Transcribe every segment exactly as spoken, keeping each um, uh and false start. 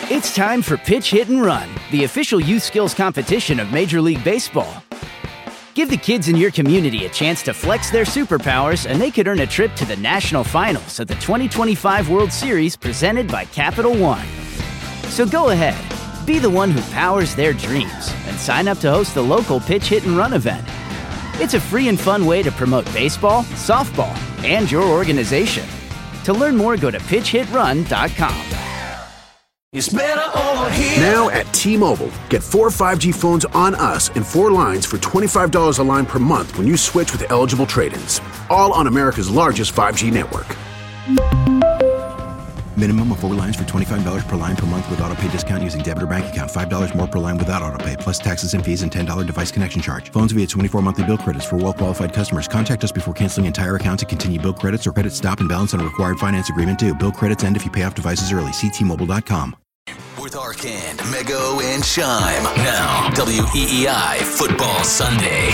It's time for Pitch, Hit, and Run, the official youth skills competition of Major League Baseball. Give the kids in your community a chance to flex their superpowers, and they could earn a trip to the national finals of the twenty twenty-five World Series presented by Capital One. So go ahead, be the one who powers their dreams, and sign up to host the local Pitch, Hit, and Run event. It's a free and fun way to promote baseball, softball, and your organization. To learn more, go to pitch hit run dot com. It's better over here. Now at T-Mobile, get four five G phones on us and four lines for twenty-five dollars a line per month when you switch with eligible trade-ins. All on America's largest five G network. Minimum of four lines for twenty-five dollars per line per month with autopay discount using debit or bank account. five dollars more per line without autopay, plus taxes and fees and ten dollars device connection charge. Phones via twenty-four monthly bill credits for well-qualified customers. Contact us before canceling entire account to continue bill credits or credit stop and balance on a required finance agreement due. Bill credits end if you pay off devices early. See T Mobile dot com. With Arcand, Mego, and Shime. Now, W E E I Football Sunday.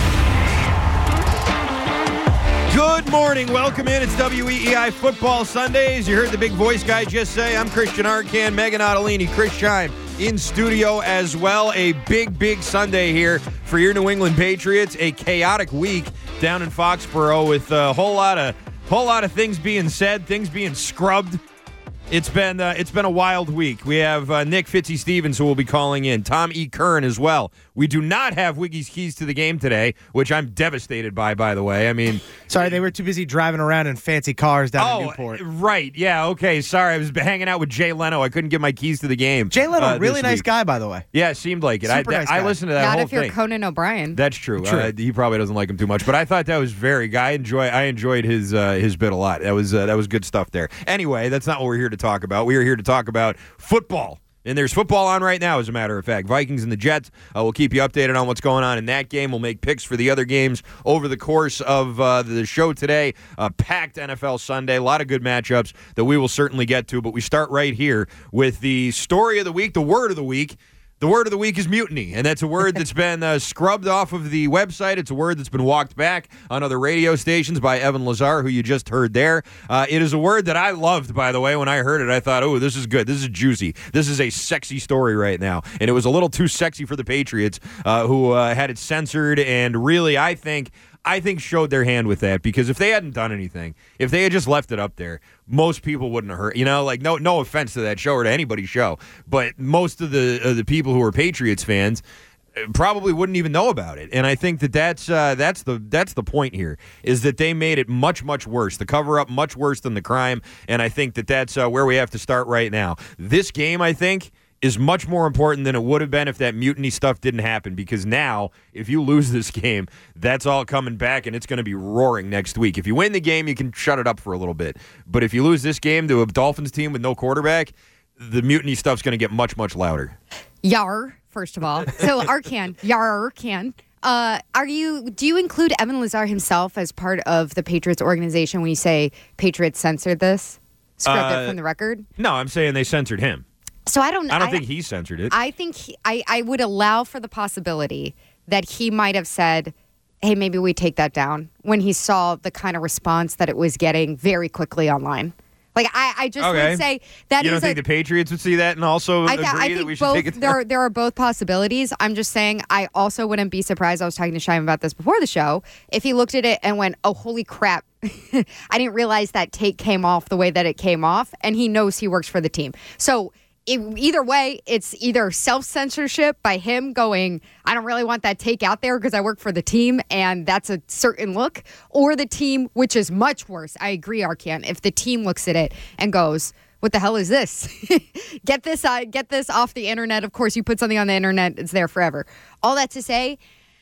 Good morning. Welcome in. It's W E E I Football Sundays. You heard the big voice guy just say, I'm Christian Arcand, Megan Ottolini, Chris Shime in studio as well. A big, big Sunday here for your New England Patriots. A chaotic week down in Foxborough with a whole lot of, whole lot of things being said, things being scrubbed. It's been uh, it's been a wild week. We have uh, Nick Fitzy Stevens who will be calling in. Tom E. Kern as well. We do not have Wiggy's keys to the game today, which I'm devastated by, by the way. I mean... Sorry, they were too busy driving around in fancy cars down oh, in Newport. Right. Yeah, okay. Sorry. I was hanging out with Jay Leno. I couldn't get my keys to the game. Jay Leno, uh, really nice week. guy, by the way. Yeah, it seemed like it. Super I, nice I guy. listened to that Not whole if you're thing. Conan O'Brien. That's true. True. Uh, he probably doesn't like him too much, but I thought that was very good. I enjoy. I enjoyed his uh, his bit a lot. That was uh, that was good stuff there. Anyway, that's not what we're here to talk about. We are here to talk about football. And there's football on right now, as a matter of fact. Vikings and the Jets. Uh, we'll keep you updated on what's going on in that game. We'll make picks for the other games over the course of uh, the show today. Uh, packed N F L Sunday. A lot of good matchups that we will certainly get to. But we start right here with the story of the week, the word of the week. The word of the week is mutiny, and that's a word that's been uh, scrubbed off of the website. It's a word that's been walked back on other radio stations by Evan Lazar, who you just heard there. Uh, it is a word that I loved, by the way. When I heard it, I thought, oh, this is good. This is juicy. This is a sexy story right now. And it was a little too sexy for the Patriots, uh, who uh, had it censored, and really, I think... I think showed their hand with that, because if they hadn't done anything, if they had just left it up there, most people wouldn't have heard. You know, like no no offense to that show or to anybody's show, but most of the uh, the people who are Patriots fans probably wouldn't even know about it. And I think that that's uh, that's the that's the point here, is that they made it much much worse, the cover up much worse than the crime. And I think that that's uh, where we have to start right now. This game, I think, is much more important than it would have been if that mutiny stuff didn't happen, because now, if you lose this game, that's all coming back, and it's going to be roaring next week. If you win the game, you can shut it up for a little bit. But if you lose this game to a Dolphins team with no quarterback, the mutiny stuff's going to get much, much louder. Yar, first of all. So, Arcand, Yar, Arcand. Uh, are you? Do you include Evan Lazar himself as part of the Patriots organization when you say Patriots censored this? Scrubbed Uh, it from the record? No, I'm saying they censored him. So I don't. I don't I, think he censored it. I think he, I. I would allow for the possibility that he might have said, "Hey, maybe we take that down," when he saw the kind of response that it was getting very quickly online. Like I, I just okay. would say that you don't is think a, the Patriots would see that and also I agree th- I that think we should both, take it down? there, there are both possibilities. I'm just saying I also wouldn't be surprised. I was talking to Shime about this before the show. If he looked at it and went, "Oh, holy crap, I didn't realize that take came off the way that it came off," and he knows he works for the team. So it, either way, it's either self-censorship by him going, "I don't really want that take out there because I work for the team and that's a certain look," or the team, which is much worse. I agree, Arcand. If the team looks at it and goes, "What the hell is this? get this uh, get this off the internet." Of course, you put something on the internet, it's there forever. All that to say,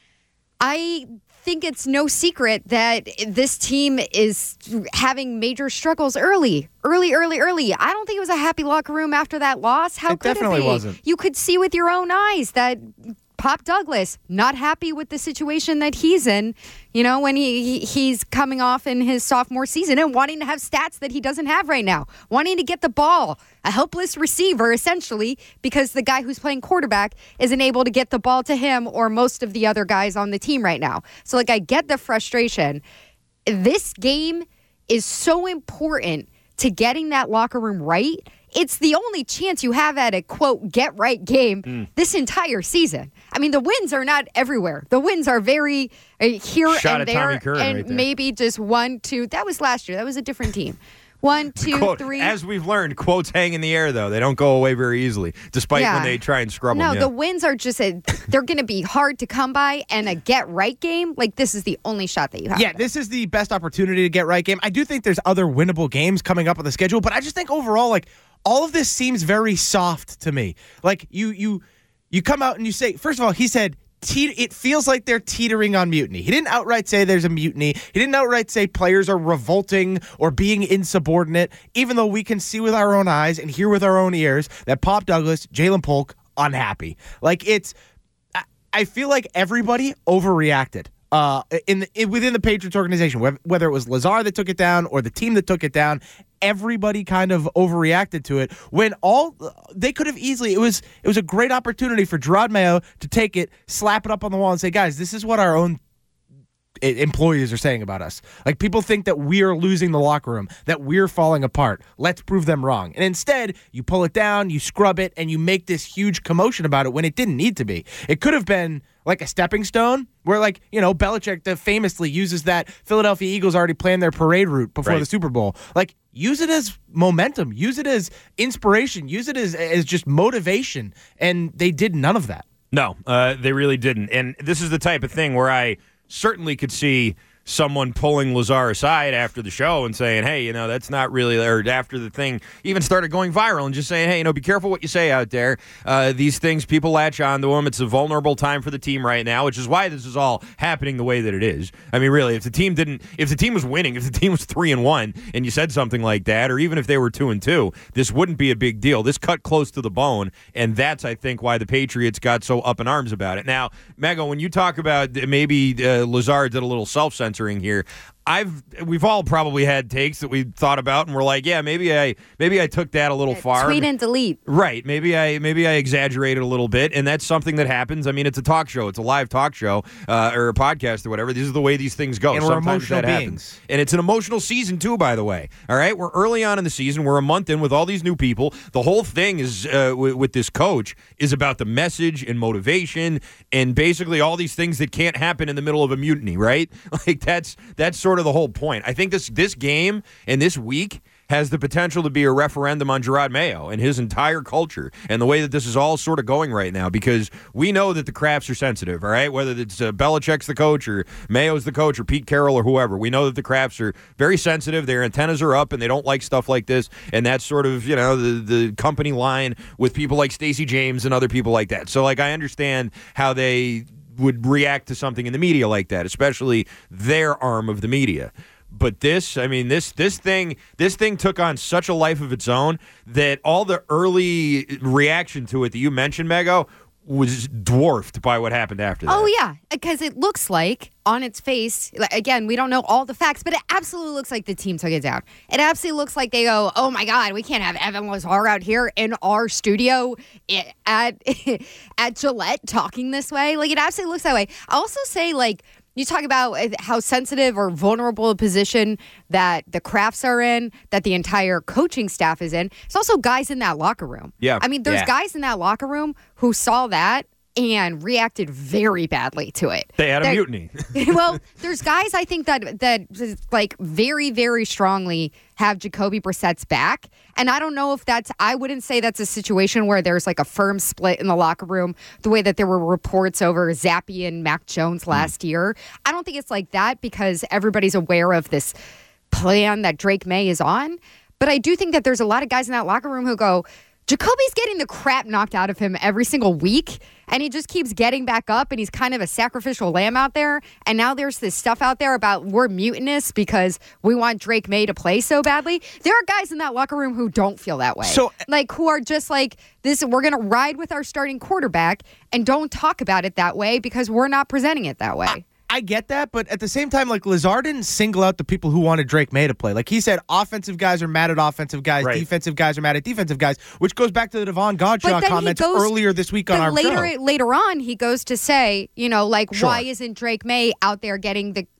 I think it's no secret that this team is having major struggles early, early, early, early. I don't think it was a happy locker room after that loss. How It could definitely it be? wasn't. You could see with your own eyes that Pop Douglas, not happy with the situation that he's in, you know, when he, he he's coming off in his sophomore season and wanting to have stats that he doesn't have right now, wanting to get the ball, a helpless receiver, essentially, because the guy who's playing quarterback isn't able to get the ball to him or most of the other guys on the team right now. So, like, I get the frustration. This game is so important to getting that locker room right. it's the only chance you have at a, quote, get-right game mm. this entire season. I mean, the wins are not everywhere. The wins are very uh, here Shot and there, and right there. maybe just one, two. That was last year. That was a different team. One, two, Quote, three. As we've learned, quotes hang in the air, though. They don't go away very easily, despite yeah. when they try and scrub no, them. No, the wins are just, a, they're going to be hard to come by, and a get-right game, like, this is the only shot that you have. Yeah, this is the best opportunity to get right game. I do think there's other winnable games coming up on the schedule, but I just think overall, like, all of this seems very soft to me. Like, you you you come out and you say, first of all, he said, Te- it feels like they're teetering on mutiny. He didn't outright say there's a mutiny. He didn't outright say players are revolting or being insubordinate, even though we can see with our own eyes and hear with our own ears that Pop Douglas, Jalen Polk, unhappy. Like, it's, I, I feel like everybody overreacted. Uh, in, the, in within the Patriots organization, whether it was Lazard that took it down or the team that took it down, everybody kind of overreacted to it when all they could have easily. It was it was a great opportunity for Jerod Mayo to take it, slap it up on the wall, and say, "Guys, this is what our own employees are saying about us. Like, people think that we are losing the locker room, that we're falling apart. Let's prove them wrong." And instead, you pull it down, you scrub it, and you make this huge commotion about it when it didn't need to be. It could have been like a stepping stone where, like, you know, Belichick that famously uses that Philadelphia Eagles already planned their parade route before right. the Super Bowl. Like, use it as momentum. Use it as inspiration. Use it as, as just motivation. And they did none of that. No, uh, they really didn't. And this is the type of thing where I certainly could see someone pulling Lazar aside after the show and saying, hey, you know, that's not really, or after the thing even started going viral, and just saying, hey, you know, be careful what you say out there. Uh, these things, people latch on to them. It's a vulnerable time for the team right now, which is why this is all happening the way that it is. I mean, really, if the team didn't, if the team was winning, if the team was three and one, and you said something like that, or even if they were two and two, this wouldn't be a big deal. This cut close to the bone, and that's, I think, why the Patriots got so up in arms about it. Now, Mego, when you talk about maybe uh, Lazar did a little self-censoring here, I've we've all probably had takes that we thought about and we're like, yeah, maybe I maybe I took that a little far. Tweet and delete. Right. Maybe I maybe I exaggerated a little bit, and that's something that happens. I mean, it's a talk show, it's a live talk show, uh, or a podcast or whatever. These are the way these things go. And we're Sometimes emotional that beings. happens. And it's an emotional season too, by the way. All right, we're early on in the season. We're a month in with all these new people. The whole thing is uh, w- with this coach is about the message and motivation, and basically all these things that can't happen in the middle of a mutiny. Right? Like that's that's sort of the whole point. I think this this game and this week has the potential to be a referendum on Jerod Mayo and his entire culture and the way that this is all sort of going right now, because we know that the Krafts are sensitive, all right? Whether it's uh, Belichick's the coach or Mayo's the coach or Pete Carroll or whoever, we know that the Krafts are very sensitive. Their antennas are up and they don't like stuff like this, and that's sort of, you know, the, the company line with people like Stacey James and other people like that. So, like, I understand how they would react to something in the media like that, especially their arm of the media. But this, I mean, this this thing this thing took on such a life of its own that all the early reaction to it that you mentioned, Mego, was dwarfed by what happened after that. Oh, yeah, because it looks like, on its face, like, again, we don't know all the facts, but it absolutely looks like the team took it down. It absolutely looks like they go, oh, my God, we can't have Evan Lazar out here in our studio at, at Gillette talking this way. Like, it absolutely looks that way. I also say, like, you talk about how sensitive or vulnerable a position that the Krafts are in, that the entire coaching staff is in. It's also guys in that locker room. Yeah. I mean, there's yeah. guys in that locker room who saw that and reacted very badly to it. They had a They're, mutiny. Well, there's guys I think that that like very, very strongly have Jacoby Brissett's back. And I don't know if that's, I wouldn't say that's a situation where there's like a firm split in the locker room, the way that there were reports over Zappe and Mac Jones last mm. year. I don't think it's like that because everybody's aware of this plan that Drake May is on. But I do think that there's a lot of guys in that locker room who go, Jacoby's getting the crap knocked out of him every single week, and he just keeps getting back up, and he's kind of a sacrificial lamb out there. And now there's this stuff out there about we're mutinous because we want Drake May to play so badly. There are guys in that locker room who don't feel that way. So, like, who are just like, this, we're going to ride with our starting quarterback and don't talk about it that way because we're not presenting it that way. I- I get that, but at the same time, like, Lazard didn't single out the people who wanted Drake May to play. Like, he said offensive guys are mad at offensive guys, right. defensive guys are mad at defensive guys, which goes back to the Devon Godshaw comments goes, earlier this week on our later, show. Later on, he goes to say, you know, like, sure. why isn't Drake May out there getting the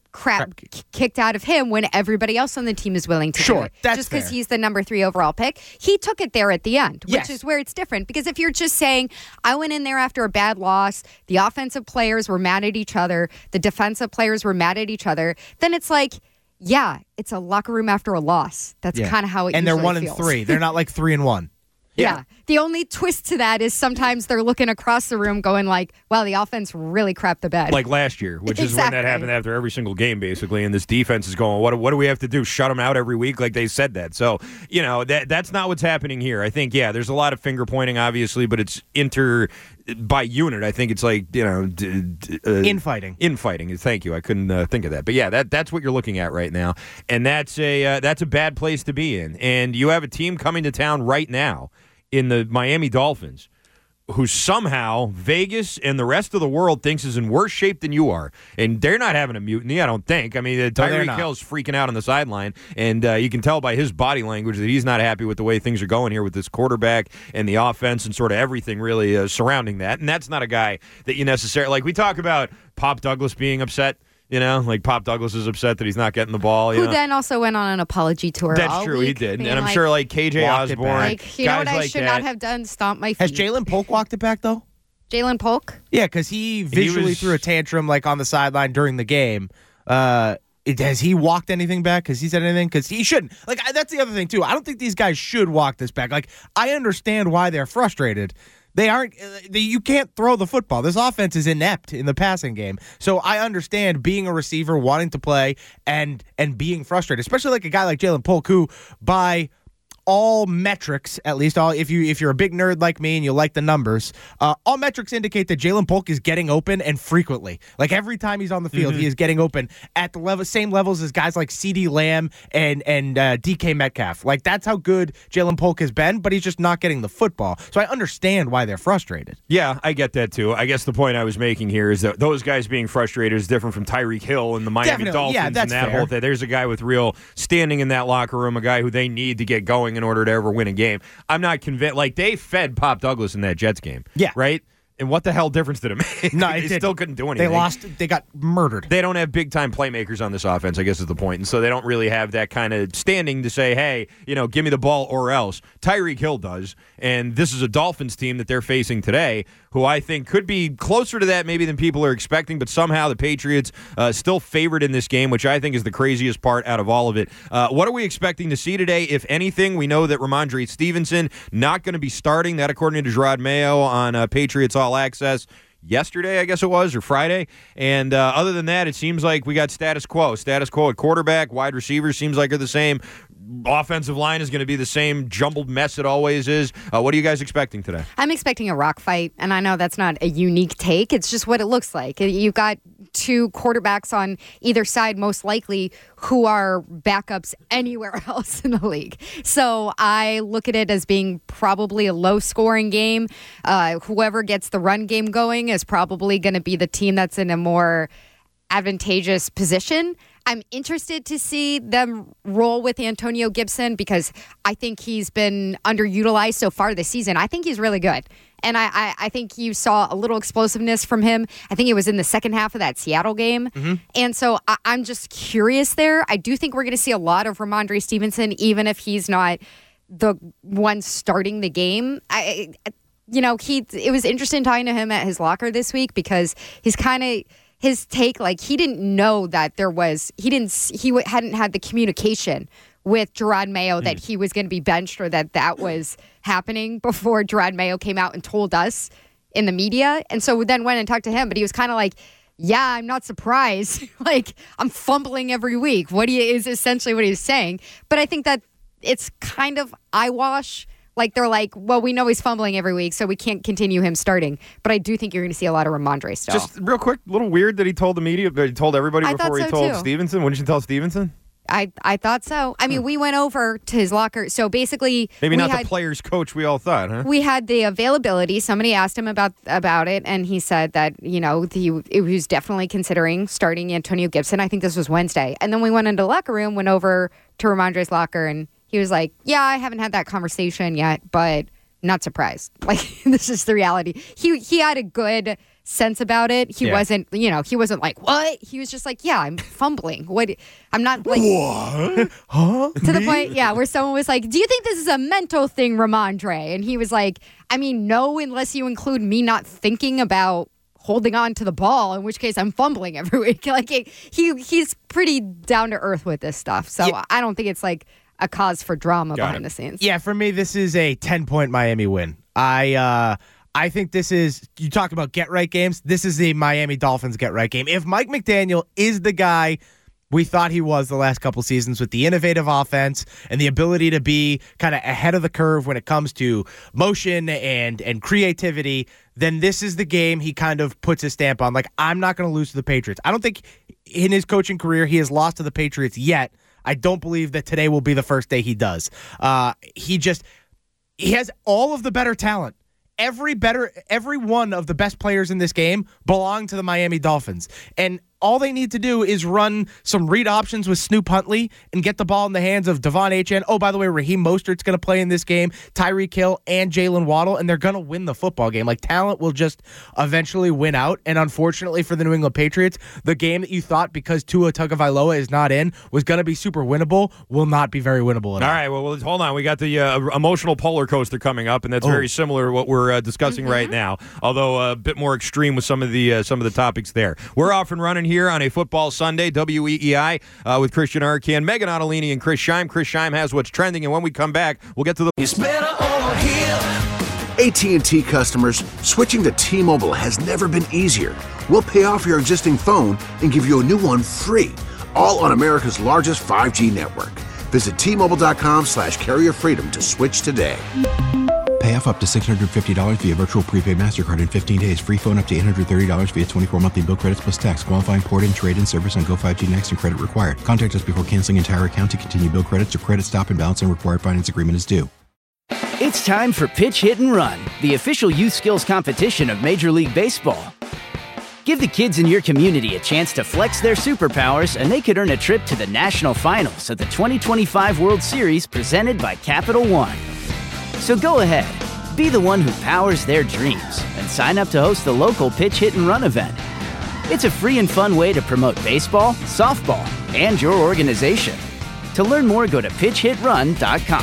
crap k- kicked out of him when everybody else on the team is willing to Sure, do it. that's just because fair. he's the number three overall pick. He took it there at the end, which Yes. is where it's different. Because if you're just saying, I went in there after a bad loss, the offensive players were mad at each other, the defensive players were mad at each other, then it's like, yeah, it's a locker room after a loss. That's Yeah. kind of how it And they're usually one feels. and three. They're not like three and one. Yeah. The only twist to that is sometimes they're looking across the room going like, wow, the offense really crapped the bed. Like last year, which is when that Exactly. happened after every single game, basically. And this defense is going, what, what do we have to do? Shut them out every week? Like they said that. So, you know, that that's not what's happening here. I think, yeah, there's a lot of finger pointing, obviously, but it's inter by unit. I think it's like, you know, d- d- uh, Infighting. Infighting. Thank you. I couldn't uh, think of that. But yeah, that that's what you're looking at right now. And that's a uh, that's a bad place to be in. And you have a team coming to town right now in the Miami Dolphins, who somehow Vegas and the rest of the world thinks is in worse shape than you are. And they're not having a mutiny, I don't think. I mean, uh, they're Tyreek not. Hill's freaking out on the sideline, and uh, you can tell by his body language that he's not happy with the way things are going here with this quarterback and the offense and sort of everything really uh, surrounding that. And that's not a guy that you necessarily – like we talk about Pop Douglas being upset. You know, like Pop Douglas is upset that he's not getting the ball. You Who know? then also went on an apology tour. That's all true, he week, did. being And I'm like, sure like K J Walked it Osborne, back. like, you know guys what I like should that. not have done? Stomp my feet. Has Jalen Polk walked it back, though? Jalen Polk? Yeah, because he visually was- threw a tantrum like on the sideline during the game. Uh, it, has he walked anything back? Has he said anything? Because he shouldn't. Like I, that's the other thing too. I don't think these guys should walk this back. Like I understand why they're frustrated. They aren't. uh, They, you can't throw the football. This offense is inept in the passing game. So I understand being a receiver, wanting to play, and and being frustrated, especially like a guy like Jalen Polk, who by all metrics, at least all if you if you're a big nerd like me and you like the numbers, uh, all metrics indicate that Jalen Polk is getting open and frequently. Like every time he's on the field, Mm-hmm. he is getting open at the level same levels as guys like CeeDee Lamb and and uh, D K Metcalf. Like that's how good Jalen Polk has been, but he's just not getting the football. So I understand why they're frustrated. Yeah, I get that too. I guess the point I was making here is that those guys being frustrated is different from Tyreek Hill and the Miami Definitely. Dolphins Yeah, that's and that fair. whole thing. There's a guy with real standing in that locker room, a guy who they need to get going in order to ever win a game. I'm not convinced. Like, they fed Pop Douglas in that Jets game. Yeah. Right? And what the hell difference did it make? No, they it didn't. still couldn't do They anything. lost. They got murdered. They don't have big-time playmakers on this offense, I guess is the point. And so they don't really have that kind of standing to say, hey, you know, give me the ball or else. Tyreek Hill does. And this is a Dolphins team that they're facing today who I think could be closer to that maybe than people are expecting, but somehow the Patriots uh, still favored in this game, which I think is the craziest part out of all of it. Uh, what are we expecting to see today, if anything? We know that Ramondre Stevenson not going to be starting. That according to Gerard Mayo on uh, Patriots All Access. Yesterday, I guess it was, or Friday. And uh, other than that, it seems like we got status quo. Status quo at quarterback. Wide receivers seems like are the same. Offensive line is going to be the same jumbled mess it always is. Uh, what are you guys expecting today? I'm expecting a rock fight, and I know that's not a unique take. It's just what it looks like. You've got two quarterbacks on either side, most likely, who are backups anywhere else in the league. So I look at it as being probably a low-scoring game. Uh, whoever gets the run game going is probably going to be the team that's in a more advantageous position. I'm interested to see them roll with Antonio Gibson because I think he's been underutilized so far this season. I think he's really good. And I, I, I think you saw a little explosiveness from him. I think it was in the second half of that Seattle game. Mm-hmm. And so I, I'm just curious there. I do think we're going to see a lot of Ramondre Stevenson, even if he's not the one starting the game. I, you know, he it was interesting talking to him at his locker this week because he's kind of... his take, like, he didn't know that there was, he didn't, he hadn't had the communication with Gerard Mayo that he was going to be benched or that that was happening before Gerard Mayo came out and told us in the media. And so we then went and talked to him, but he was kind of like, yeah, I'm not surprised. Like, I'm fumbling every week. What he is essentially what he's saying. But I think that it's kind of eyewash. Like, they're like, well, we know he's fumbling every week, so we can't continue him starting. But I do think you're going to see a lot of Ramondre still. Just real quick, a little weird that he told the media, that he told everybody I before thought he so, told too. Stevenson. Wouldn't you tell Stevenson? I, I thought so. I mean, we went over to his locker. So basically, Maybe we not had, the players' coach we all thought, huh? we had the availability. Somebody asked him about about it, and he said that, you know, he, he was definitely considering starting Antonio Gibson. I think this was Wednesday. And then we went into the locker room, went over to Ramondre's locker, and he was like, yeah, I haven't had that conversation yet, but not surprised. Like, this is the reality. He he had a good sense about it. He Yeah. wasn't, you know, he wasn't like, what? He was just like, yeah, I'm fumbling. What? I'm not like. What? Huh? To the Me? point, yeah, where someone was like, do you think this is a mental thing, Ramondre? And he was like, I mean, no, unless you include me not thinking about holding on to the ball, in which case I'm fumbling every week. Like, he he's pretty down to earth with this stuff. So Yeah. I don't think it's like a cause for drama Got behind it. the scenes. Yeah, for me, this is a ten-point Miami win. I uh, I think this is, you talk about get-right games, this is the Miami Dolphins get-right game. If Mike McDaniel is the guy we thought he was the last couple seasons with the innovative offense and the ability to be kind of ahead of the curve when it comes to motion and, and creativity, then this is the game he kind of puts his stamp on. Like, I'm not going to lose to the Patriots. I don't think in his coaching career he has lost to the Patriots yet. I don't believe that today will be the first day he does. Uh, he just, he has all of the better talent. Every better, every one of the best players in this game belong to the Miami Dolphins. And all they need to do is run some read options with Snoop Huntley and get the ball in the hands of Devon Achane. Oh, by the way, Raheem Mostert's going to play in this game, Tyreek Hill and Jalen Waddle, and they're going to win the football game. Like, talent will just eventually win out. And unfortunately for the New England Patriots, the game that you thought, because Tua Tagovailoa is not in, was going to be super winnable, will not be very winnable at all. All right, well, well, hold on. We got the uh, emotional polar coaster coming up, and that's Oh. very similar to what we're uh, discussing right now, although a bit more extreme with some of the uh, some of the topics there. We're off and running here on a Football Sunday, W E E I, uh, with Christian Arcand, Megan Ottolini, and Chris Scheim. Chris Scheim has what's trending, and when we come back, we'll get to the... It's better over here. A T and T customers, switching to T-Mobile has never been easier. We'll pay off your existing phone and give you a new one free, all on America's largest five G network. Visit T-Mobile.com slash carrier freedom to switch today. Pay off up to six hundred fifty dollars via virtual prepaid MasterCard in fifteen days. Free phone up to eight hundred thirty dollars via twenty-four monthly bill credits plus tax. Qualifying port-in, trade-in service on Go five G Next and credit required. Contact us before canceling entire account to continue bill credits or credit stop and balance and required finance agreement is due. It's time for Pitch Hit and Run, the official youth skills competition of Major League Baseball. Give the kids in your community a chance to flex their superpowers, and they could earn a trip to the national finals of the twenty twenty-five World Series presented by Capital One. So go ahead, be the one who powers their dreams, and sign up to host the local Pitch Hit and Run event. It's a free and fun way to promote baseball, softball, and your organization. To learn more, go to pitch hit run dot com.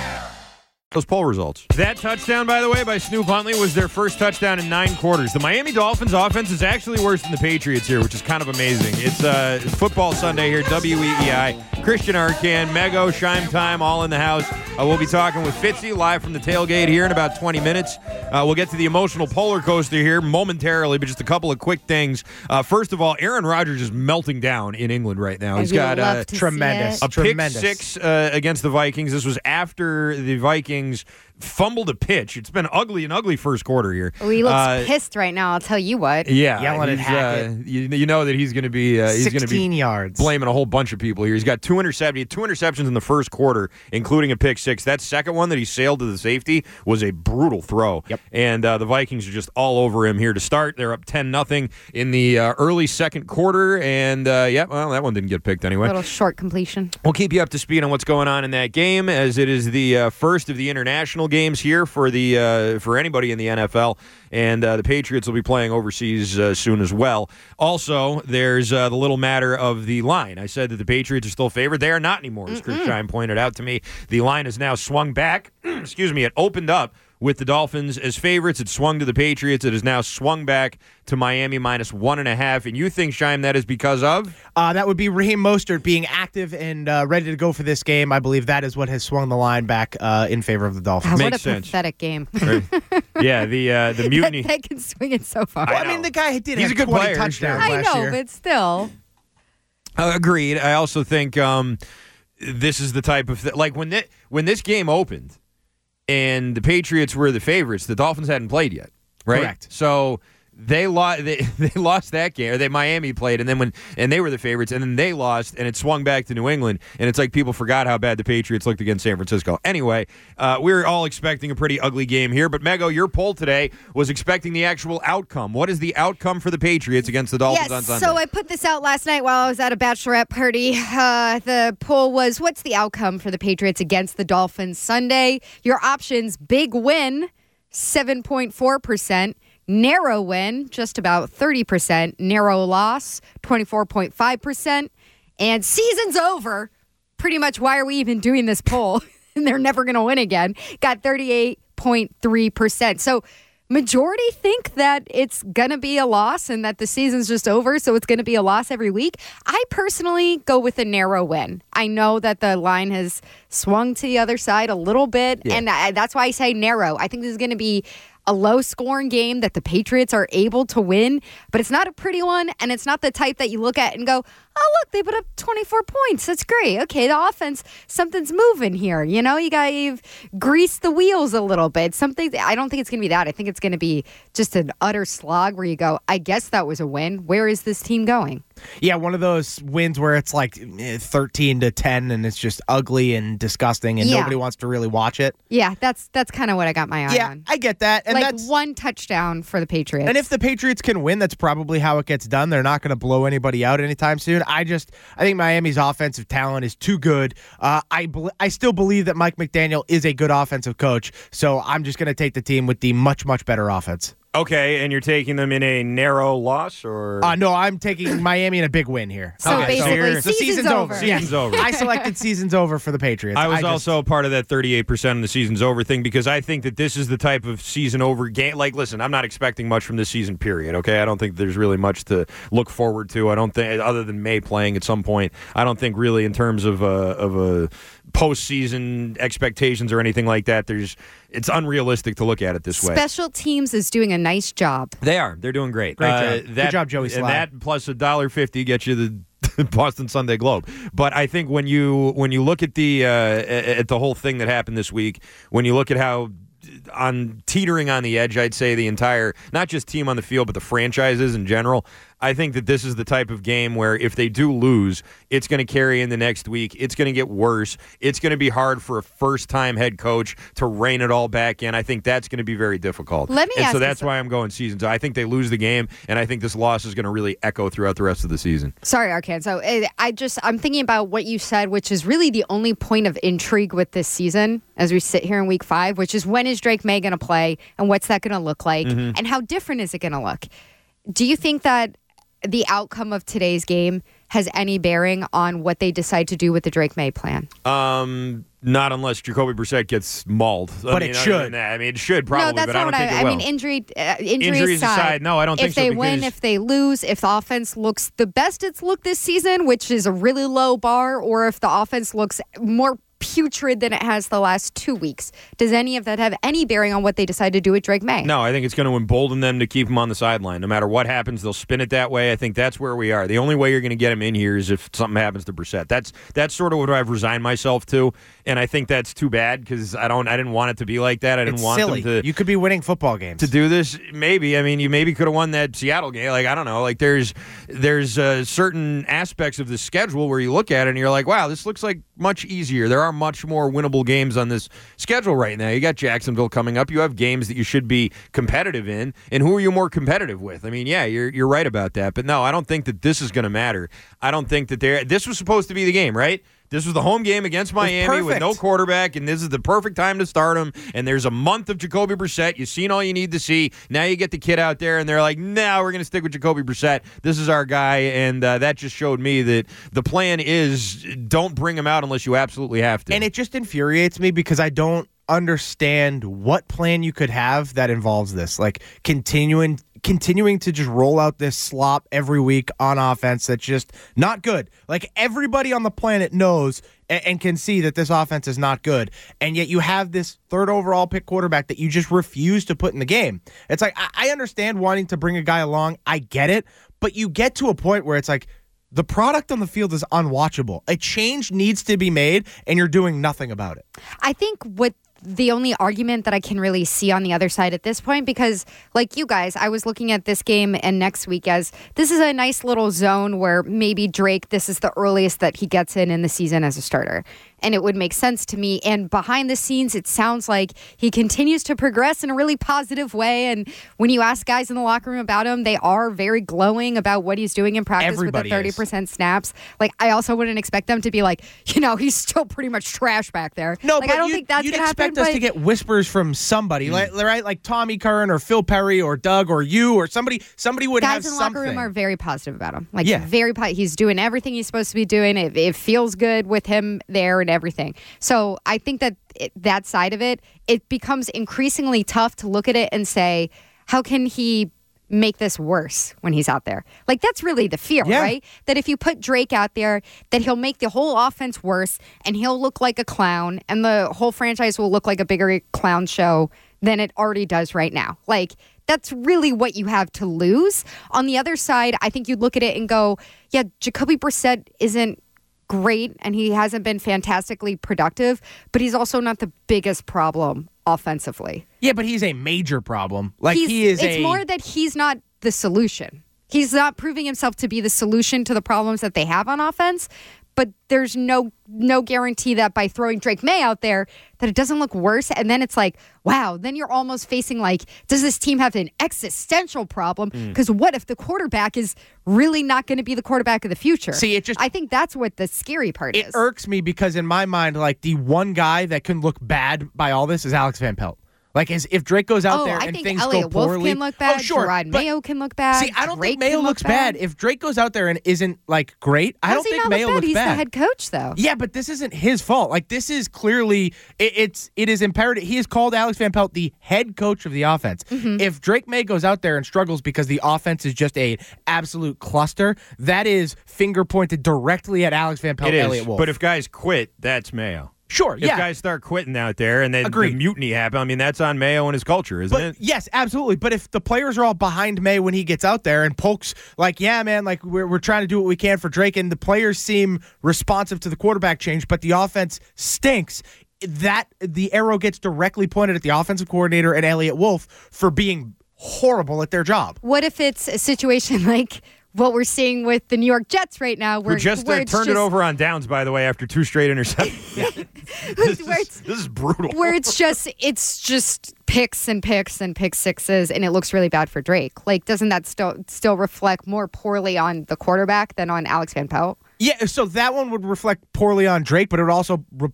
Those poll results. That touchdown, by the way, by Snoop Huntley was their first touchdown in nine quarters. The Miami Dolphins offense is actually worse than the Patriots here, which is kind of amazing. It's uh, Football Sunday here, W E E I. Christian Arcand, Mego, Scheim Time, all in the house. Uh, we'll be talking with Fitzy live from the tailgate here in about twenty minutes. Uh, we'll get to the emotional polar coaster here momentarily, but just a couple of quick things. Uh, first of all, Aaron Rodgers is melting down in England right now. He's I'd got love uh, to see tremendous. it. a pick Tremendous. six uh, against the Vikings. This was after the Vikings fumbled a pitch. It's been ugly, an ugly first quarter here. Oh, he looks Uh, pissed right now, I'll tell you what. Yeah, Yelling at he's, Hackett. Uh, you, you know that he's going to be uh, he's going to sixteen be yards. blaming a whole bunch of people here. He's got two interceptions, two interceptions in the first quarter, including a pick six. That second one that he sailed to the safety was a brutal throw. Yep. And uh, the Vikings are just all over him here to start. They're up ten nothing in the uh, early second quarter, and uh, yeah, well, that one didn't get picked anyway. Little short completion. We'll keep you up to speed on what's going on in that game, as it is the uh, first of the international games here for the uh, for anybody in the N F L, and uh, the Patriots will be playing overseas uh, soon as well. Also, there's uh, the little matter of the line. I said that the Patriots are still favored. They are not anymore, as Chris Scheim pointed out to me. The line has now swung back. Excuse me. It opened up with the Dolphins as favorites. It swung to the Patriots. It has now swung back to Miami minus one and a half. And you think, Scheim, that is because of? Uh, that would be Raheem Mostert being active and uh, ready to go for this game. I believe that is what has swung the line back uh, in favor of the Dolphins. Wow, Makes what a sense. pathetic game. Yeah, the uh, the that, mutiny. that can swing it so far. Well, I mean, the guy did He's have a good twenty player, touchdowns sure. I last know, year. but still. Uh, agreed. I also think um, this is the type of th- like when th- when this game opened and the Patriots were the favorites, the Dolphins hadn't played yet, right? Correct. So they lost. They, they lost that game, or they Miami played, and then when and they were the favorites, and then they lost, and it swung back to New England, and it's like people forgot how bad the Patriots looked against San Francisco. Anyway, uh, we were all expecting a pretty ugly game here, but Mego, your poll today was expecting the actual outcome. What is the outcome for the Patriots against the Dolphins on Yes, Sunday? so I put this out last night while I was at a bachelorette party. Uh, the poll was, what's the outcome for the Patriots against the Dolphins Sunday? Your options, big win, seven point four percent. Narrow win, just about thirty percent. Narrow loss, twenty-four point five percent. And season's over. Pretty much, why are we even doing this poll? And they're never going to win again. Got thirty-eight point three percent. So majority think that it's going to be a loss and that the season's just over, so it's going to be a loss every week. I personally go with a narrow win. I know that the line has swung to the other side a little bit, yeah. and I, that's why I say narrow. I think this is going to be a low-scoring game that the Patriots are able to win, but it's not a pretty one, and it's not the type that you look at and go, oh, look, they put up twenty-four points. That's great. Okay, the offense, something's moving here. You know, you got to grease the wheels a little bit. Something. I don't think it's going to be that. I think it's going to be just an utter slog where you go, I guess that was a win. Where is this team going? Yeah, one of those wins where it's like thirteen to ten and it's just ugly and disgusting and yeah. nobody wants to really watch it. Yeah, that's that's kind of what I got my eye yeah, on. I get that. And like that's, one touchdown for the Patriots. And if the Patriots can win, that's probably how it gets done. They're not going to blow anybody out anytime soon. I just, I think Miami's offensive talent is too good. Uh, I, be- I still believe that Mike McDaniel is a good offensive coach, so I'm just going to take the team with the much, much better offense. Okay, and you're taking them in a narrow loss, or? Uh, no, I'm taking Miami in a big win here. So okay, basically, so the season's over. Season's yes. over. I selected season's over for the Patriots. I was I just, also part of that thirty-eight percent of the season's over thing because I think that this is the type of season over game. Like, listen, I'm not expecting much from this season, period, okay? I don't think there's really much to look forward to. I don't think, other than May playing at some point, I don't think really in terms of a, of a postseason expectations or anything like that, there's it's unrealistic to look at it this way. Special teams is doing a nice job. They are. They're doing great. Great uh, job. That, Good job, Joey Sly. And that plus a dollar fifty gets you the Boston Sunday Globe. But I think when you when you look at the uh, at the whole thing that happened this week, when you look at how on teetering on the edge, I'd say the entire, not just team on the field, but the franchises in general, I think that this is the type of game where if they do lose, it's going to carry in the next week. It's going to get worse. It's going to be hard for a first-time head coach to rein it all back in. I think that's going to be very difficult. Let me and ask so that's you why I'm going seasons. I think they lose the game, and I think this loss is going to really echo throughout the rest of the season. Sorry, Arkan. So uh, I just I'm thinking about what you said, which is really the only point of intrigue with this season as we sit here in week five, which is when is Drake May going to play, and what's that going to look like, mm-hmm. and how different is it going to look? Do you think that the outcome of today's game has any bearing on what they decide to do with the Drake May plan? Um, not unless Jacoby Brissett gets mauled. But I mean, it should. I mean, it should probably, no, that's but not I don't what think I, it I will. mean, injury, uh, injury Injuries aside, aside, no, I don't think if so. If they because win, if they lose, if the offense looks the best it's looked this season, which is a really low bar, or if the offense looks more putrid than it has the last two weeks. Does any of that have any bearing on what they decide to do with Drake May? No, I think it's going to embolden them to keep him on the sideline. No matter what happens, they'll spin it that way. I think that's where we are. The only way you're going to get him in here is if something happens to Brissett. That's that's sort of what I've resigned myself to, and I think that's too bad because I don't. I didn't want it to be like that. I didn't it's want silly. them to. You could be winning football games to do this. Maybe. I mean, you maybe could have won that Seattle game. Like I don't know. Like there's there's uh, certain aspects of the schedule where you look at it and you're like, wow, this looks like much easier. There are much more winnable games on this schedule right now. You got Jacksonville coming up. You have games that you should be competitive in. And who are you more competitive with? I mean, yeah, you're you're right about that. But no, I don't think that this is going to matter. I don't think that they're. This was supposed to be the game, right? This was the home game against Miami with no quarterback, and this is the perfect time to start him. And there's a month of Jacoby Brissett. You've seen all you need to see. Now you get the kid out there, and they're like, no, nah, we're going to stick with Jacoby Brissett. This is our guy, and uh, that just showed me that the plan is don't bring him out unless you absolutely have to. And it just infuriates me because I don't understand what plan you could have that involves this. Like continuing continuing to just roll out this slop every week on offense that's just not good. Like everybody on the planet knows and, and can see that this offense is not good. And yet you have this third overall pick quarterback that you just refuse to put in the game. It's like, I, I understand wanting to bring a guy along. I get it. But you get to a point where it's like, the product on the field is unwatchable. A change needs to be made, and you're doing nothing about it. I think what the only argument that I can really see on the other side at this point, because like you guys, I was looking at this game and next week as this is a nice little zone where maybe Drake, this is the earliest that he gets in in the season as a starter. and it would make sense to me. And behind the scenes, it sounds like he continues to progress in a really positive way. And when you ask guys in the locker room about him, they are very glowing about what he's doing in practice Everybody with the thirty percent snaps. Like, I also wouldn't expect them to be like, you know, he's still pretty much trash back there. No, like, but I don't you, think that's you'd going to happen. expect us but to get whispers from somebody, like, right? Like Tommy Curran or Phil Perry or Doug or you or somebody. Somebody would have guys in the something. locker room are very positive about him. Like, Yeah. very po- he's doing everything he's supposed to be doing. It, it feels good with him there and everything. So I think that it, that side of it, it becomes increasingly tough to look at it and say, how can he make this worse when he's out there? Like, that's really the fear, Yeah. right? That if you put Drake out there, that he'll make the whole offense worse and he'll look like a clown and the whole franchise will look like a bigger clown show than it already does right now. Like, that's really what you have to lose. On the other side, I think you'd look at it and go, yeah, Jacoby Brissett isn't great and he hasn't been fantastically productive, but he's also not the biggest problem offensively. Yeah, but he's a major problem. Like He's- he is It's a. more that he's not the solution. He's not proving himself to be the solution to the problems that they have on offense. But there's no no guarantee that by throwing Drake May out there that it doesn't look worse. And then it's like, wow, then you're almost facing like, does this team have an existential problem? Because what if the quarterback is really not going to be the quarterback of the future? See, it just- I think that's what the scary part It is. irks me because in my mind, like the one guy that can look bad by all this is Alex Van Pelt. Like, as if Drake goes out Oh, there I and think things Elliott go poorly, Wolf can look bad. Oh, sure, Gerard but- Mayo can look bad. See, I don't Drake think Mayo can looks look bad. If Drake goes out there and isn't like great, I How don't does he think not Mayo look bad? looks He's bad. the head coach, though. Yeah, but this isn't his fault. Like, this is clearly it, it's it is imperative. He has called Alex Van Pelt the head coach of the offense. Mm-hmm. If Drake May goes out there and struggles because the offense is just a absolute cluster, that is finger pointed directly at Alex Van Pelt, It is. Elliott Wolf. But if guys quit, that's Mayo. sure, If yeah, guys start quitting out there and then the Agreed. mutiny happen, I mean, that's on Mayo and his culture, isn't But it? yes, absolutely. But if the players are all behind May when he gets out there and Polk's like, yeah, man, like we're, we're trying to do what we can for Drake, and the players seem responsive to the quarterback change, but the offense stinks, that the arrow gets directly pointed at the offensive coordinator and Elliott Wolf for being horrible at their job. What if it's a situation like what we're seeing with the New York Jets right now, where Who just where uh, it's turned just, it over on downs, by the way, after two straight interceptions. this, where is, it's- this is brutal. where it's just it's just picks and picks and pick sixes, and it looks really bad for Drake. Like, doesn't that still still reflect more poorly on the quarterback than on Alex Van Pelt? Yeah, so that one would reflect poorly on Drake, but it would also re-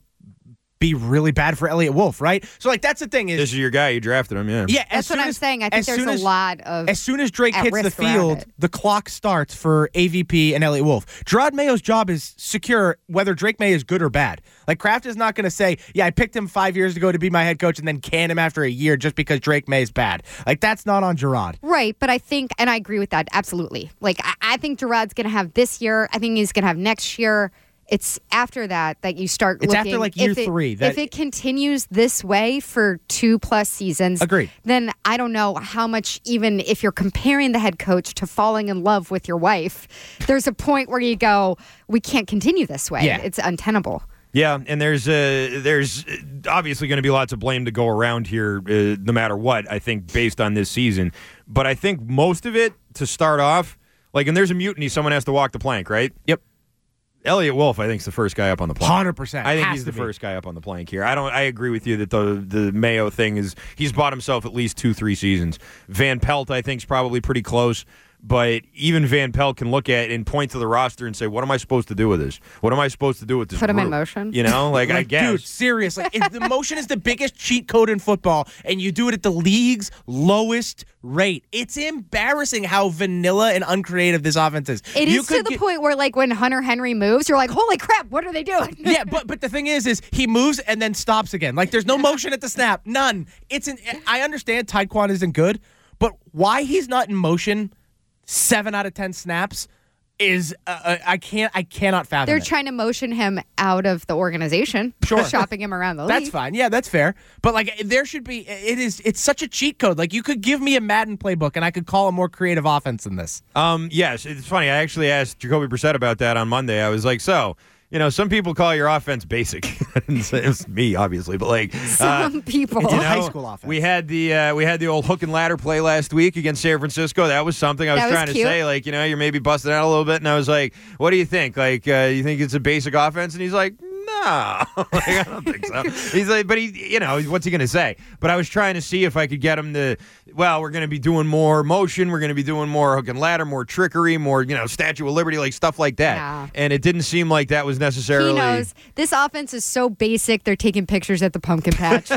be really bad for Elliott Wolf, right? So, like, that's the thing is, This is your guy. You drafted him, yeah. yeah, as That's what soon I'm as- saying. I think as there's soon a as- lot of As soon as Drake at hits the risk around field, it. the clock starts for A V P and Elliott Wolf. Gerard Mayo's job is secure whether Drake May is good or bad. Like, Kraft is not going to say, yeah, I picked him five years ago to be my head coach and then can him after a year just because Drake May is bad. Like, that's not on Gerard. Right, but I think, and I agree with that, absolutely. Like, I, I think Gerard's going to have this year. I think he's going to have next year. It's after that that you start It's looking. after, like, year if it, three that- if it continues this way for two plus seasons, Agreed. then I don't know how much, even if you're comparing the head coach to falling in love with your wife, there's a point where you go, we can't continue this way. Yeah. It's untenable. Yeah, and there's uh, there's obviously going to be lots of blame to go around here, uh, no matter what, I think, based on this season. But I think most of it, to start off, like, and there's a mutiny, someone has to walk the plank, right? Yep. Elliott Wolf, I think, is the first guy up on the plank. one hundred percent. I think Has he's the to be. first guy up on the plank here. I don't. I agree with you that the the Mayo thing is he's bought himself at least two, three seasons. Van Pelt, I think, is probably pretty close. But even Van Pelt can look at it and point to the roster and say, "What am I supposed to do with this? What am I supposed to do with this?" Put him in group?" motion? You know, like, I Like, guess. dude, seriously, if the motion is the biggest cheat code in football, and you do it at the league's lowest rate. It's embarrassing how vanilla and uncreative this offense is. It You is to could the get- point where, like, when Hunter Henry moves, you're like, holy crap, what are they doing? Yeah, but but the thing is, is he moves and then stops again. Like, there's no motion at the snap, none. It's an. I understand Taekwon isn't good, but why he's not in motion seven out of ten snaps is uh, I can't I cannot fathom. They're it. trying to motion him out of the organization. Sure. Shopping him around the league. That's fine. Yeah, that's fair. But like, there should be. It is. It's such a cheat code. Like, you could give me a Madden playbook, and I could call a more creative offense than this. Um, yes, it's funny. I actually asked Jacoby Brissett about that on Monday. I was like, so, you know, some people call your offense basic. I didn't say it was me, obviously, but like Some uh, people. It's you a know, high school offense. We had the uh, we had the old hook and ladder play last week against San Francisco. That was something I was That was trying cute. to say. Like, you know, you're maybe busting out a little bit, and I was like, what do you think? Like, uh, you think it's a basic offense? And he's like, no, Like, I don't think so. He's like, but he, you know, what's he going to say? But I was trying to see if I could get him to, well, we're going to be doing more motion. We're going to be doing more hook and ladder, more trickery, more, you know, Statue of Liberty, like stuff like that. Yeah. And it didn't seem like that was necessarily. He knows this offense is so basic. They're taking pictures at the pumpkin patch.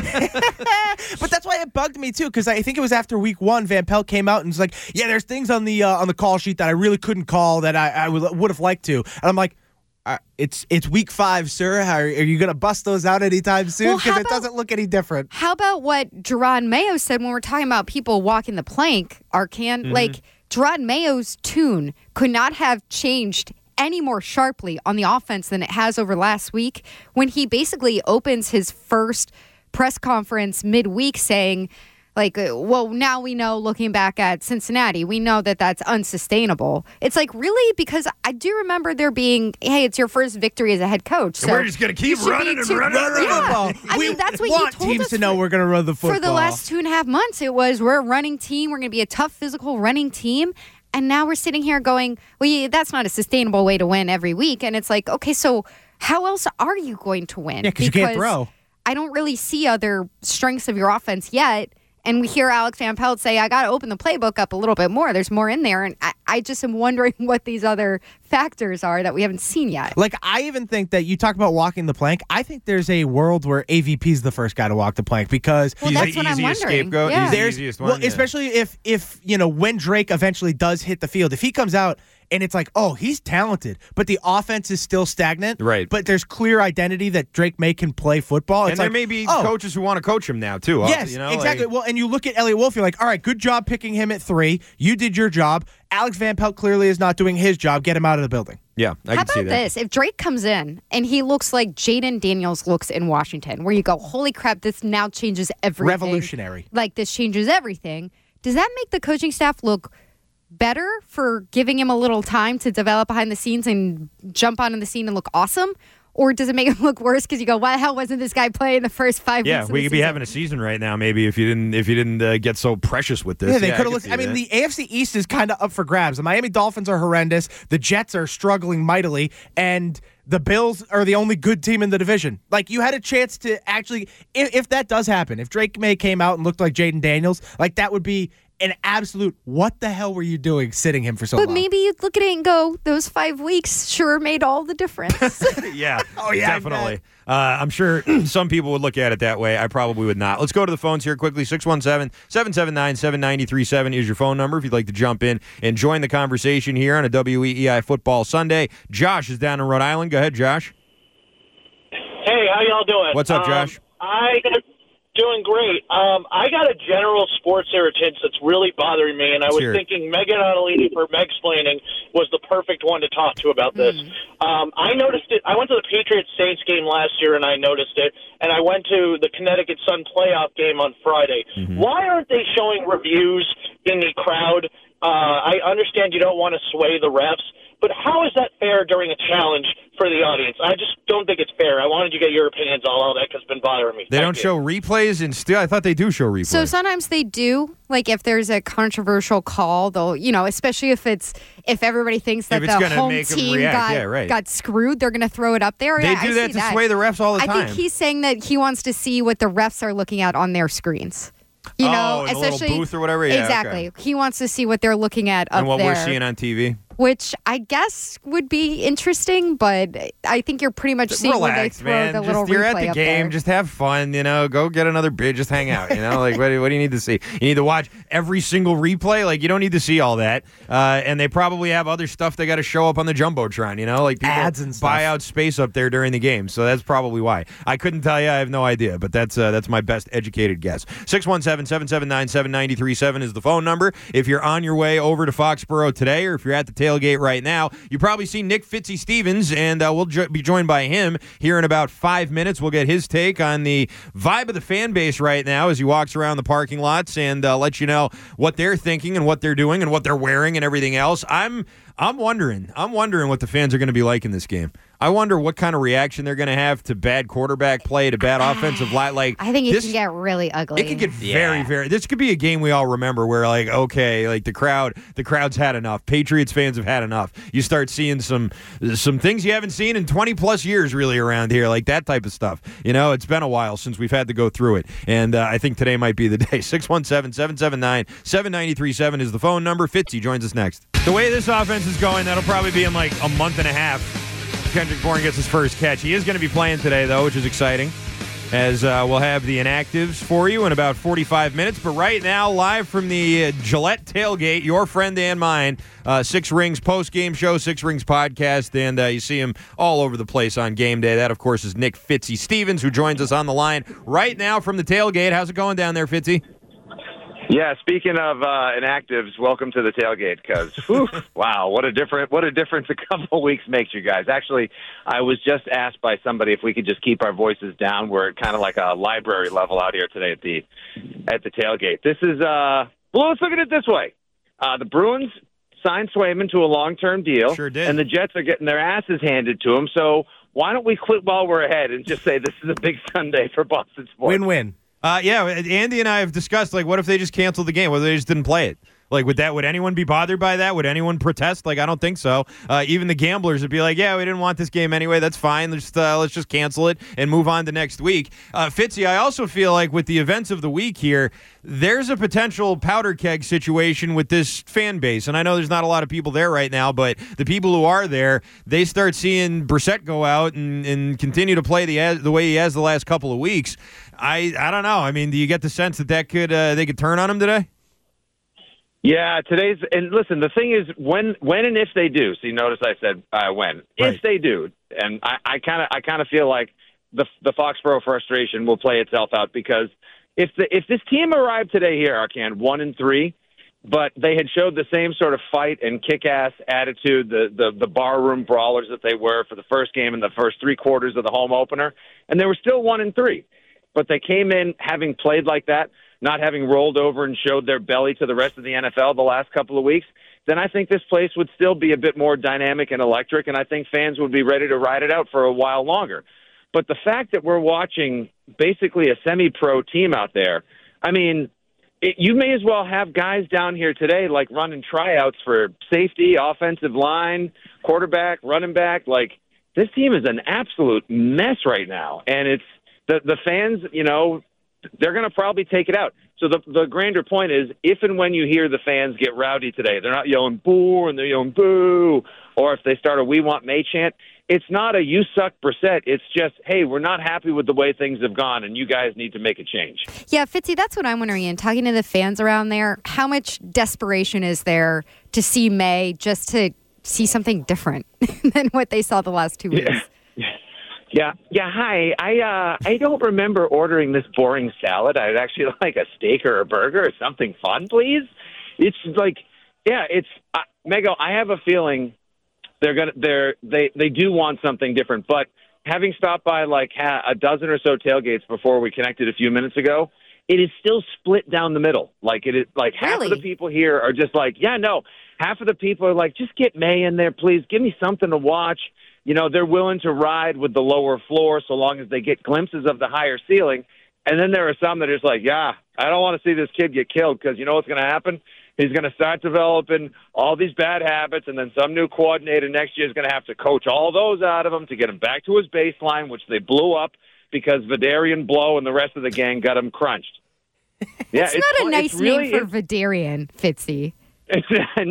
But that's why it bugged me too, because I think it was after week one, Van Pelt came out and was like, "Yeah, there's things on the uh, on the call sheet that I really couldn't call that I, I would would have liked to," and I'm like. Uh, it's it's week five, sir. How, are you going to bust those out anytime soon? Well, Because how it about- doesn't look any different. How about what Jerron Mayo said when we're talking about people walking the plank, Arcan? Mm-hmm. Like, Jerron Mayo's tune could not have changed any more sharply on the offense than it has over last week when he basically opens his first press conference midweek saying, like, uh, well, now we know, looking back at Cincinnati, we know that that's unsustainable. It's like, really? Because I do remember there being, hey, it's your first victory as a head coach. And So we're just going to keep you should be running and too- running and running. Yeah. I we mean, that's what want you told teams us to know for- we're going to run the football. For the last two and a half months, it was we're a running team. We're going to be a tough, physical running team. And now we're sitting here going, well, yeah, that's not a sustainable way to win every week. And it's like, okay, so how else are you going to win? Yeah, 'cause you can't throw. I don't really see other strengths of your offense yet. And we hear Alex Van Pelt say, I got to open the playbook up a little bit more. There's more in there. And I, I just am wondering what these other factors are that we haven't seen yet. Like, I even think that you talk about walking the plank. I think there's a world where A V P's the first guy to walk the plank because Well, He's that's the what I'm easiest wondering. scapegoat. Yeah. He's the there's easiest well, one. yeah. especially if if you know when Drake eventually does hit the field, if he comes out and it's like, oh, he's talented, but the offense is still stagnant, Right. But there's clear identity that Drake May can play football. It's And there like, may be oh, coaches who want to coach him now, too. Yes, you know, exactly. like- well, and you look at Elliot Wolf, you're like, all right, good job picking him at three. You did your job. Alex Van Pelt clearly is not doing his job. Get him out of the building. yeah, I How can see about that. this? If Drake comes in and he looks like Jaden Daniels looks in Washington, where you go, holy crap, this now changes everything. Revolutionary. Like, this changes everything. Does that make the coaching staff look better for giving him a little time to develop behind the scenes and jump onto the scene and look awesome? Or does it make him look worse because you go, why the hell wasn't this guy playing the first five Yeah, weeks of we the could be season? having a season right now, maybe if you didn't if you didn't uh, get so precious with this. Yeah, they I could have can looked. see I mean, that. the A F C East is kind of up for grabs. The Miami Dolphins are horrendous. The Jets are struggling mightily, and the Bills are the only good team in the division. Like, you had a chance to actually, if, if that does happen, if Drake May came out and looked like Jaden Daniels, like that would be an absolute. What the hell were you doing, sitting him for so But long? maybe you'd look at it and go, those five weeks sure made all the difference. yeah. Oh, yeah, I definitely. Uh, I'm sure some people would look at it that way. I probably would not. Let's go to the phones here quickly. six one seven, seven seven nine, seven nine three seven is your phone number if you'd like to jump in and join the conversation here on a W E E I Football Sunday. Josh is down in Rhode Island. Go ahead, Josh. Hey, how y'all doing? What's up, Um, Josh? I doing great. Um, I got a general sports irritant that's really bothering me, and I Let's was hear it. thinking Megan Onalini for Megsplaining was the perfect one to talk to about this. Um, I noticed it. I went to the Patriots Saints game last year, and I noticed it. And I went to the Connecticut Sun playoff game on Friday. Mm-hmm. Why aren't they showing reviews in the crowd? Uh, I understand you don't want to sway the refs, but how is that fair during a challenge for the audience? I just don't think it's fair. I wanted to get your opinions on all that because it's been bothering me. They Thank don't you. show replays and still I thought they do show replays. So sometimes they do, like if there's a controversial call, they'll, you know, especially if it's if everybody thinks that If it's the gonna home make 'em team react, got yeah, right. got screwed, they're going to throw it up there. They Yeah, I do that see to sway the refs all the I time. think he's saying that he wants to see what the refs are looking at on their screens. You Oh, know, in the little especially booth or whatever? Yeah, exactly. okay. He wants to see what they're looking at up and what there. we're seeing on T V. Which I guess would be interesting, but I think you're pretty much seeing when they Relax, throw man. the Just, little you're replay at the up game. there. Just have fun. You know, go get another beer. Just hang out. You know, like what, do- what do you need to see? You need to watch every single replay. Like you don't need to see all that. Uh, and they probably have other stuff they got to show up on the jumbotron. You know, like people Ads and stuff. buy out space up there during the game. So that's probably why. I couldn't tell you. I have no idea. But that's uh, that's my best educated guess. six one seven, seven seven nine, seven nine three seven is the phone number. If you're on your way over to Foxborough today, or if you're at the tailgate right now, you probably see Nick Fitzy Stevens, and uh, we'll jo- be joined by him here in about five minutes. We'll get his take on the vibe of the fan base right now as he walks around the parking lots and uh, let you know what they're thinking and what they're doing and what they're wearing and everything else. I'm I'm wondering. I'm wondering what the fans are going to be like in this game. I wonder what kind of reaction they're going to have to bad quarterback play, to bad offensive line. Like I think it this, can get really ugly. It could get very, yeah. very. This could be a game we all remember, where like, okay, like the crowd, the crowd's had enough. Patriots fans have had enough. You start seeing some, some things you haven't seen in twenty plus years, really, around here, like that type of stuff. You know, it's been a while since we've had to go through it, and uh, I think today might be the day. six one seven, seven seven nine, seven nine three seven is the phone number. Fitzy joins us next. The way this offense is going, that'll probably be in like a month and a half. Kendrick Bourne gets his first catch. He is going to be playing today, though, which is exciting, as uh, we'll have the inactives for you in about forty-five minutes. But right now, live from the uh, Gillette tailgate, your friend and mine, uh, Six Rings post-game show, Six Rings podcast, and uh, you see him all over the place on game day. That, of course, is Nick Fitzy Stevens, who joins us on the line right now from the tailgate. How's it going down there, Fitzy? Yeah, speaking of uh, inactives, welcome to the tailgate. Because wow, what a different what a difference a couple of weeks makes, you guys. Actually, I was just asked by somebody if we could just keep our voices down. We're kind of like a library level out here today at the at the tailgate. This is uh, well, let's look at it this way: uh, the Bruins signed Swayman to a long term deal, sure did, and the Jets are getting their asses handed to them. So why don't we quit while we're ahead and just say this is a big Sunday for Boston sports? Win-win. Uh, yeah, Andy and I have discussed, like, what if they just canceled the game? What if they just didn't play it? Like, would that? Would anyone be bothered by that? Would anyone protest? Like, I don't think so. Uh, even the gamblers would be like, yeah, we didn't want this game anyway. That's fine. Let's just, uh, let's just cancel it and move on to next week. Uh, Fitzy, I also feel like with the events of the week here, there's a potential powder keg situation with this fan base. And I know there's not a lot of people there right now, but the people who are there, they start seeing Brissett go out and, and continue to play the the way he has the last couple of weeks. I I don't know. I mean, do you get the sense that that could uh, they could turn on him today? Yeah, today's and listen. The thing is, when when and if they do. So you notice I said uh, when. Right. If they do, and I kind of I kind of feel like the the Foxborough frustration will play itself out, because if the if this team arrived today here, Arcand, one and three, but they had showed the same sort of fight and kick-ass attitude, the the the barroom brawlers that they were for the first game and the first three quarters of the home opener, and they were still one and three, but they came in having played like that, not having rolled over and showed their belly to the rest of the N F L the last couple of weeks, then I think this place would still be a bit more dynamic and electric, and I think fans would be ready to ride it out for a while longer. But the fact that we're watching basically a semi-pro team out there, I mean, it, you may as well have guys down here today like running tryouts for safety, offensive line, quarterback, running back. Like, this team is an absolute mess right now, and it's the the fans, you know, they're going to probably take it out. So the the grander point is, if and when you hear the fans get rowdy today, they're not yelling boo and they're yelling boo, or if they start a "We Want May" chant, it's not a "you suck, Brissett." It's just, hey, we're not happy with the way things have gone, and you guys need to make a change. Yeah, Fitzy, that's what I'm wondering. In talking to the fans around there, how much desperation is there to see May, just to see something different than what they saw the last two weeks? Yeah. Yeah, yeah. Hi, I uh, I don't remember ordering this boring salad. I'd actually like a steak or a burger or something fun, please. It's like, yeah, it's uh, Mego. I have a feeling they're gonna they're they they do want something different. But having stopped by like ha- a dozen or so tailgates before we connected a few minutes ago, it is still split down the middle. Like it is like half Really? of the people here are just like, yeah, no. Half of the people are like, just get May in there, please. Give me something to watch. You know, they're willing to ride with the lower floor so long as they get glimpses of the higher ceiling. And then there are some that are just like, yeah, I don't want to see this kid get killed, because you know what's going to happen? He's going to start developing all these bad habits, and then some new coordinator next year is going to have to coach all those out of him to get him back to his baseline, which they blew up because Vidarian Blow and the rest of the gang got him crunched. Yeah, it's, it's not a nice really, name for Vidarian, Fitzy. It's,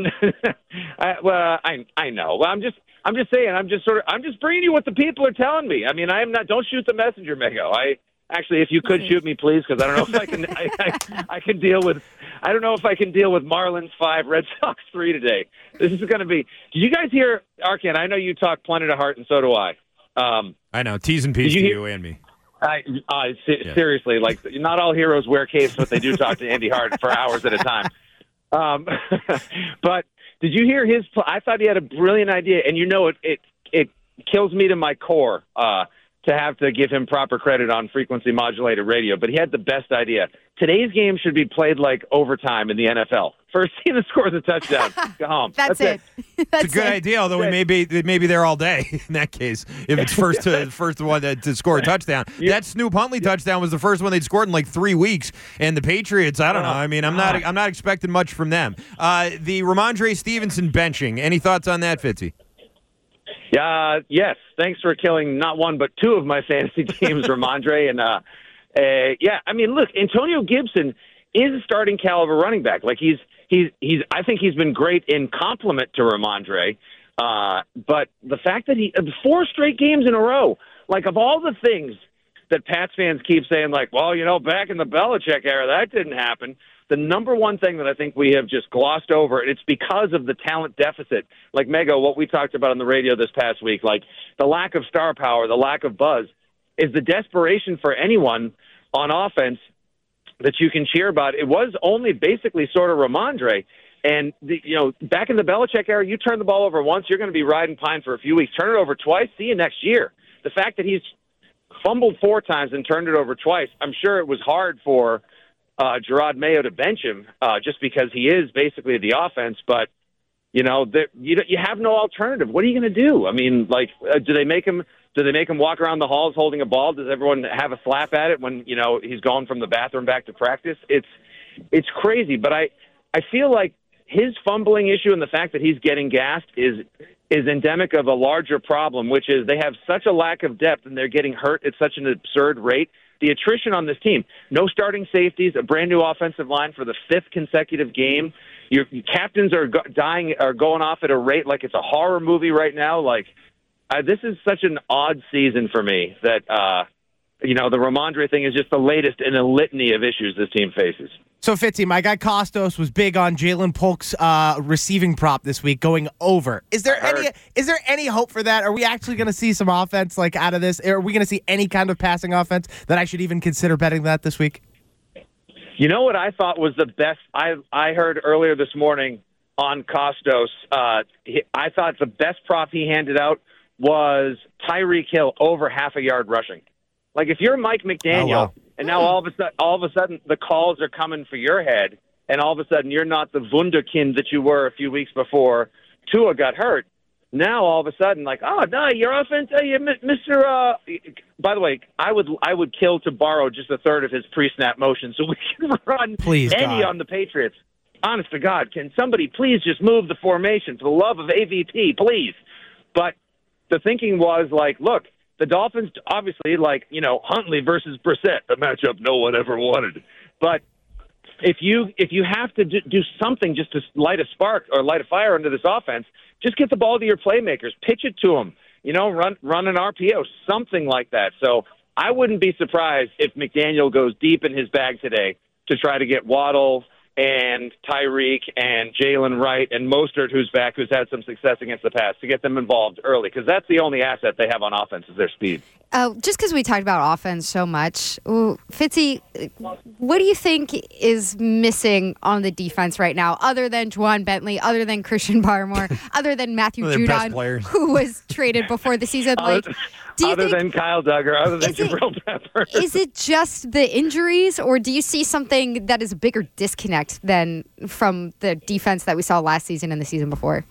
I, well, I I know. Well, I'm just I'm just saying. I'm just sort of I'm just bringing you what the people are telling me. I mean, I am not. Don't shoot the messenger, Mego. I actually, if you could shoot me, please, because I don't know if I can. I, I, I can deal with. I don't know if I can deal with Marlins five, Red Sox three today. This is going to be. Did you guys hear, Arkan? I know you talk plenty to heart, and so do I. Um, I know. T's and P's you to hear, you and me. I, uh, se- Yeah. Seriously, like, not all heroes wear capes, but they do talk to Andy Hart for hours at a time. Um, but did you hear his? Pl- I thought he had a brilliant idea, and you know it it it kills me to my core. Uh, to have to give him proper credit on frequency modulated radio, but he had the best idea. Today's game should be played like overtime in the N F L. First team that scores a touchdown, go home. That's, That's it. it. That's It's a good it. idea, although we may be, we may be there all day in that case. If it's first to first one to, to score a touchdown. That Snoop Huntley touchdown was the first one they'd scored in like three weeks. And the Patriots, I don't know. I mean, I'm not I'm not expecting much from them. Uh, the Ramondre Stevenson benching. Any thoughts on that, Fitzy? Yeah, uh, yes. Thanks for killing not one but two of my fantasy teams, Ramondre. And, uh, uh, yeah, I mean, look, Antonio Gibson is a starting caliber running back. Like, he's, he's, he's, I think he's been great in complement to Ramondre. Uh, but the fact that he, four straight games in a row, like, of all the things that Pats fans keep saying, like, well, you know, back in the Belichick era, that didn't happen. The number one thing that I think we have just glossed over, and it's because of the talent deficit, like Mego, what we talked about on the radio this past week, like the lack of star power, the lack of buzz, is the desperation for anyone on offense that you can cheer about. It was only basically sort of Ramondre. And, the, you know, back in the Belichick era, you turn the ball over once, you're going to be riding pine for a few weeks. Turn it over twice, see you next year. The fact that he's fumbled four times and turned it over twice, I'm sure it was hard for Uh, Gerard Mayo to bench him uh, just because he is basically the offense. But, you know, you you have no alternative. What are you going to do? I mean, like, uh, do they make him do they make him walk around the halls holding a ball? Does everyone have a slap at it when, you know, he's going from the bathroom back to practice? It's it's crazy. But I, I feel like his fumbling issue and the fact that he's getting gassed is is endemic of a larger problem, which is they have such a lack of depth and they're getting hurt at such an absurd rate. The attrition on this team, no starting safeties, a brand new offensive line for the fifth consecutive game. Your, your captains are go- dying, are going off at a rate like it's a horror movie right now. Like uh, this is such an odd season for me that uh, you know the Ramondre thing is just the latest in a litany of issues this team faces. So, Fitzy, my guy Costos was big on Jalen Polk's uh, receiving prop this week, going over. Is there any is there any hope for that? Are we actually going to see some offense like out of this? Are we going to see any kind of passing offense that I should even consider betting that this week? You know what I thought was the best? I I heard earlier this morning on Costos. Uh, he, I thought the best prop he handed out was Tyreek Hill over half a yard rushing. Like if you're Mike McDaniel. Oh, wow. And now all of a sudden, all of a sudden, the calls are coming for your head, and all of a sudden, you're not the wunderkind that you were a few weeks before Tua got hurt. Now, all of a sudden, like, oh no, your offense, hey, Mister Uh, by the way, I would, I would kill to borrow just a third of his pre-snap motion so we can run please, any God. on the Patriots. Honest to God, can somebody please just move the formation for the love of A V P, please? But the thinking was like, look. The Dolphins, obviously, like, you know, Huntley versus Brissett, a matchup no one ever wanted. But if you if you have to do something just to light a spark or light a fire under this offense, just get the ball to your playmakers, pitch it to them, you know, run run an R P O, something like that. So I wouldn't be surprised if McDaniel goes deep in his bag today to try to get Waddle and Tyreek and Jalen Wright and Mostert, who's back, who's had some success against the pass, to get them involved early, because that's the only asset they have on offense is their speed. Uh, just because we talked about offense so much, ooh, Fitzy, what do you think is missing on the defense right now, other than Juwan Bentley, other than Christian Barmore, other than Matthew Judon, who was traded before the season? Like, do you other think, than Kyle Duggar, other than Jabril Pepper. Is it just the injuries, or do you see something that is a bigger disconnect than from the defense that we saw last season and the season before?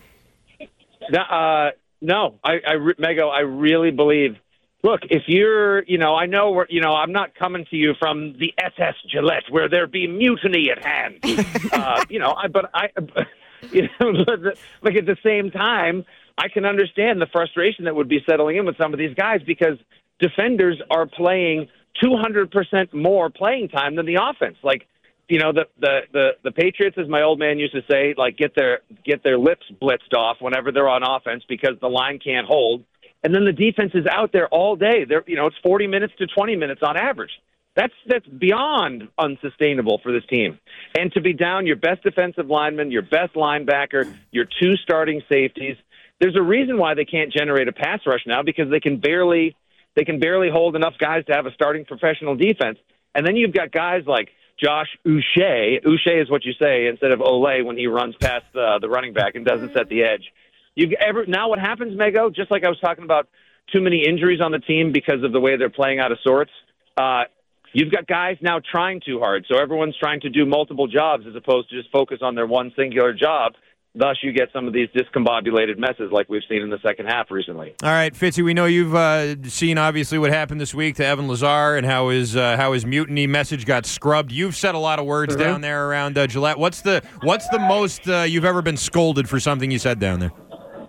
No, uh, no. I, I, Mego, I really believe. Look, if you're, you know, I know we're, you know, I'm not coming to you from the S S Gillette where there be mutiny at hand. uh, you know, I, but I, you know, like at the same time, I can understand the frustration that would be settling in with some of these guys because defenders are playing two hundred percent more playing time than the offense. Like, you know, the, the, the, the Patriots, as my old man used to say, like get their, get their lips blitzed off whenever they're on offense because the line can't hold. And then the defense is out there all day. They're, you know, it's forty minutes to twenty minutes on average. That's that's beyond unsustainable for this team. And to be down your best defensive lineman, your best linebacker, your two starting safeties, there's a reason why they can't generate a pass rush now because they can barely they can barely hold enough guys to have a starting professional defense. And then you've got guys like Josh Uche. Uche is what you say instead of Olay when he runs past uh, the running back and doesn't set the edge. You ever now what happens, Mego? Just like I was talking about too many injuries on the team because of the way they're playing out of sorts. Uh, you've got guys now trying too hard, so everyone's trying to do multiple jobs as opposed to just focus on their one singular job. Thus, you get some of these discombobulated messes like we've seen in the second half recently. All right, Fitzy, we know you've uh, seen, obviously, what happened this week to Evan Lazar and how his uh, how his mutiny message got scrubbed. You've said a lot of words Mm-hmm. down there around uh, Gillette. What's the what's the most uh, you've ever been scolded for something you said down there?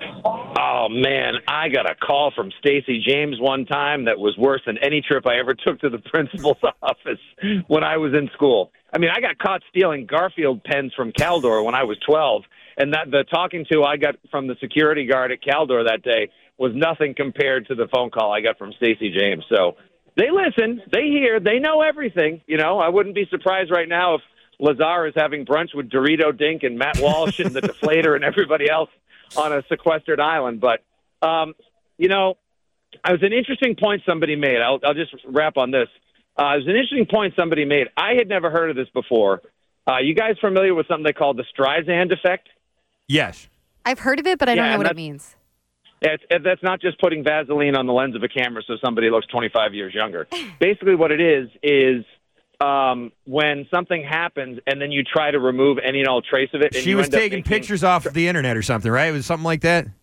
Oh, man, I got a call from Stacey James one time that was worse than any trip I ever took to the principal's office when I was in school. I mean, I got caught stealing Garfield pens from Caldor when I was twelve. And that the talking to I got from the security guard at Caldor that day was nothing compared to the phone call I got from Stacey James. So they listen, they hear, they know everything. You know, I wouldn't be surprised right now if Lazar is having brunch with Dorito Dink and Matt Walsh and the Deflator and everybody else on a sequestered island. But, um, you know, it was an interesting point somebody made. I'll, I'll just wrap on this. Uh, it was an interesting point somebody made. I had never heard of this before. Uh, you guys familiar with something they call the Streisand effect? Yes. I've heard of it, but I don't Yeah, know what and it means. It's, it, that's not just putting Vaseline on the lens of a camera so somebody looks twenty-five years younger. Basically what it is is um, when something happens and then you try to remove any and all trace of it. And She you was end up taking making, pictures off of the internet or something, right? It was something like that?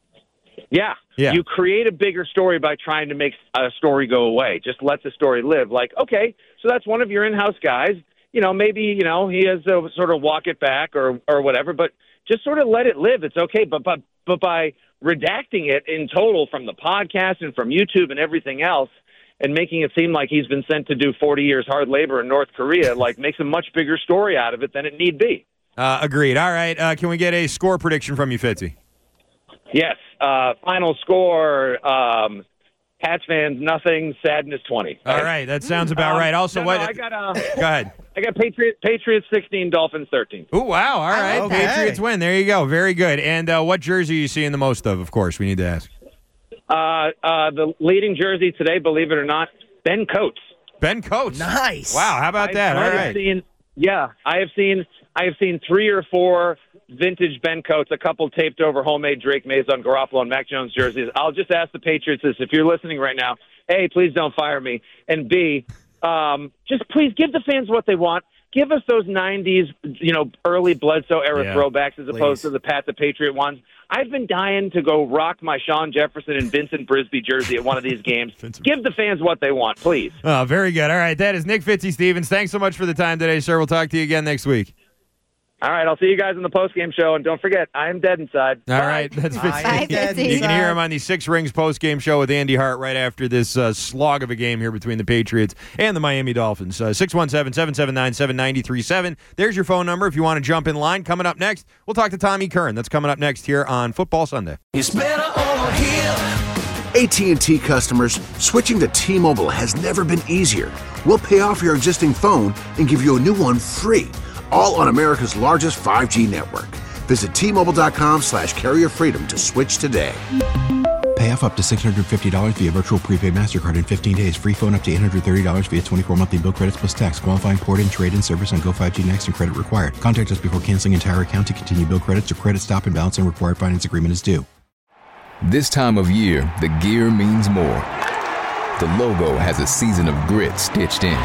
Yeah. Yeah. You create a bigger story by trying to make a story go away. Just let the story live. Like, okay, so that's one of your in-house guys. You know, maybe, you know, he has to sort of walk it back or, or whatever, but just sort of let it live. It's okay. But, but, but by redacting it in total from the podcast and from YouTube and everything else and making it seem like he's been sent to do forty years hard labor in North Korea, like makes a much bigger story out of it than it need be. Uh, agreed. All right. Uh, can we get a score prediction from you, Fitzy? Yes. Uh, final score, um, Pats fans, nothing. Sadness, twenty. All right. That sounds about Um, right. Also, no, what? no, I got, uh, Go ahead. I got Patriots, Patriots sixteen, Dolphins thirteen. Oh, wow. All right. like that. Patriots win. There you go. Very good. And uh, what jersey are you seeing the most of, of course? We need to ask. Uh, uh, the leading jersey today, believe it or not, Ben Coates. Ben Coates. Nice. Wow. How about that? I All have right. Seen, yeah, I have seen I have seen three or four vintage Ben Coates, a couple taped over homemade Drake Mason, Garoppolo, and Mac Jones jerseys. I'll just ask the Patriots this. If you're listening right now, A, please don't fire me. And B, um, just please give the fans what they want. Give us those nineties, you know, early Bledsoe era Yeah, throwbacks as opposed please. to the Pat the Patriot ones. I've been dying to go rock my Sean Jefferson and Vincent Brisby jersey at one of these games. Give the fans what they want, please. Oh, very good. All right. That is Nick Fitzy Stevens. Thanks so much for the time today, sir. We'll talk to you again next week. All right, I'll see you guys in the postgame show, and don't forget, I am dead inside. All Bye. right. That's Fitzy. Bye, Fitzy. You can hear him on the Six Rings post-game show with Andy Hart right after this uh, slog of a game here between the Patriots and the Miami Dolphins. Uh, six one seven, seven seven nine, seven nine three seven. There's your phone number if you want to jump in line. Coming up next, we'll talk to Tommy Kern. That's coming up next here on Football Sunday. It's better over here. A T and T customers, switching to T-Mobile has never been easier. We'll pay off your existing phone and give you a new one free, all on America's largest five G network. Visit T-Mobile.com slash carrier freedom to switch today. Pay off up to six hundred fifty dollars via virtual prepaid MasterCard in fifteen days. Free phone up to eight hundred thirty dollars via twenty-four monthly bill credits plus tax. Qualifying port-in, trade-in service on Go five G Next and credit required. Contact us before canceling entire account to continue bill credits or credit stop and balance and required finance agreement is due. This time of year, the gear means more. The logo has a season of grit stitched in.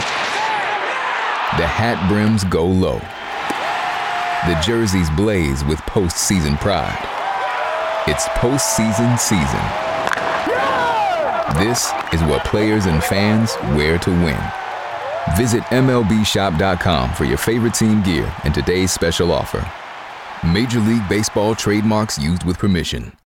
The hat brims go low. The jerseys blaze with postseason pride. It's postseason season. This is what players and fans wear to win. Visit M L B shop dot com for your favorite team gear and today's special offer. Major League Baseball trademarks used with permission.